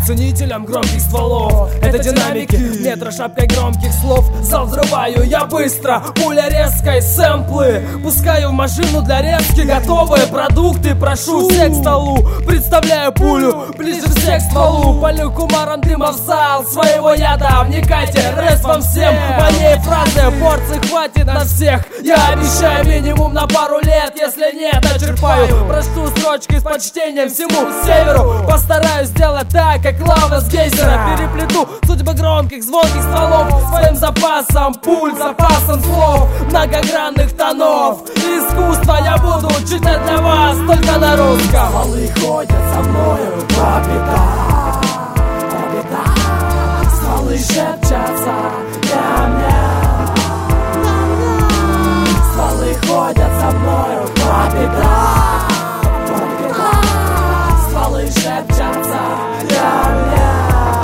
ценителям громких стволов. Это динамики, метро шапкой громких слов. Зал взрываю я быстро, пуля резкой, сэмплы пускаю в машину для резки. Готовые продукты, прошу всех к столу. Представляю пулю, ближе всех к стволу. Полю кумаром дыма в зал своего яда. Вникайте, рез вам всем, моей фразы порции хватит на всех. Я обещаю минимум на пару лет, если нет, очерпаю. Прочту строчки с почтением всему северу. Постараюсь сделать так, как лава с гейзера. Переплету судьбы громких, звонких стволов своим запасом пуль, запасом слов многогранных тонов. Искусство я буду читать для вас только на русском. Стволы ходят за мною по пятам, стволы шепчатся ням-ням. Стволы ходят за мною по пятам, стволы шепчатся ням-ням.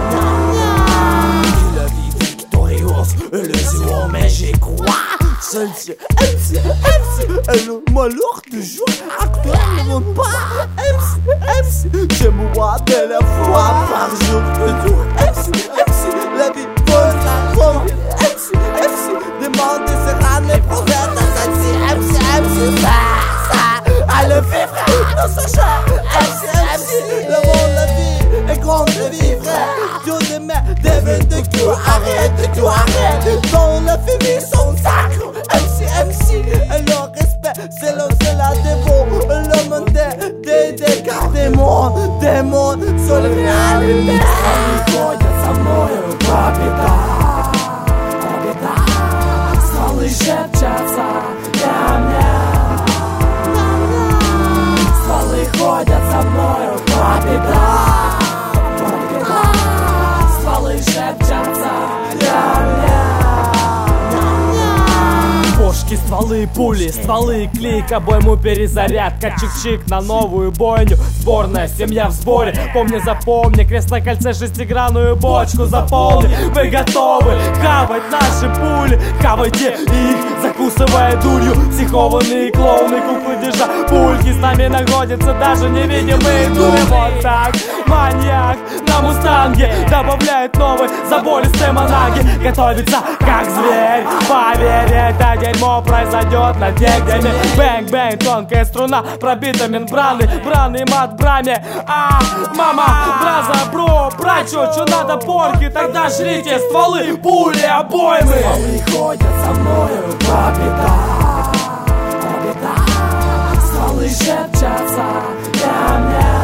Il a vie victorieuse et les yeux mais j'y crois. Celle-ci, et le malheur du jour actuel ne vont pas. MC, je me vois de la fois par jour, toujours. MC, la vie pose la forme. MC, demande sera mes prophètes à celle-ci. MC, ça, à le vivre dans sa chair. MC, le monde, la vie est grande de vivre. Dieu de mer, devine de tout, arrête. Dans la famille, son sacre. MC, et le respect, c'est la dévot. Le monde des cartes des mondes, sur le réalité. Стволы ходят за мною по пятам, стволы шепчатся ням-ням. Стволы ходят за мною по пятам, стволы шепчатся ням-ням. Пушки, стволы, пули, стволы, клик, обойму перезарядка, чик-чик на новую бойню. Сборная семья в сборе, помни, запомни, крест на кольце, шестигранную бочку заполни. Вы готовы хавать наши пули? Хавайте их, закусывая дурью. Психованные клоуны, куклы, держа пульки. С нами находятся даже невидимые дури. Вот так, маньяк на мустанге добавляет новый забористые монаги. Готовится как зверь, поверь, это дерьмо произойдет на дегтями. Бэнг-бэнг, тонкая струна, пробита мембраны, браны, мат, браме. Мама, браза, бро, брачо, что надо порки, тогда жрите стволы, пули, обоймы. Стволы ходят за мною по пятам, стволы шепчатся ням-ням.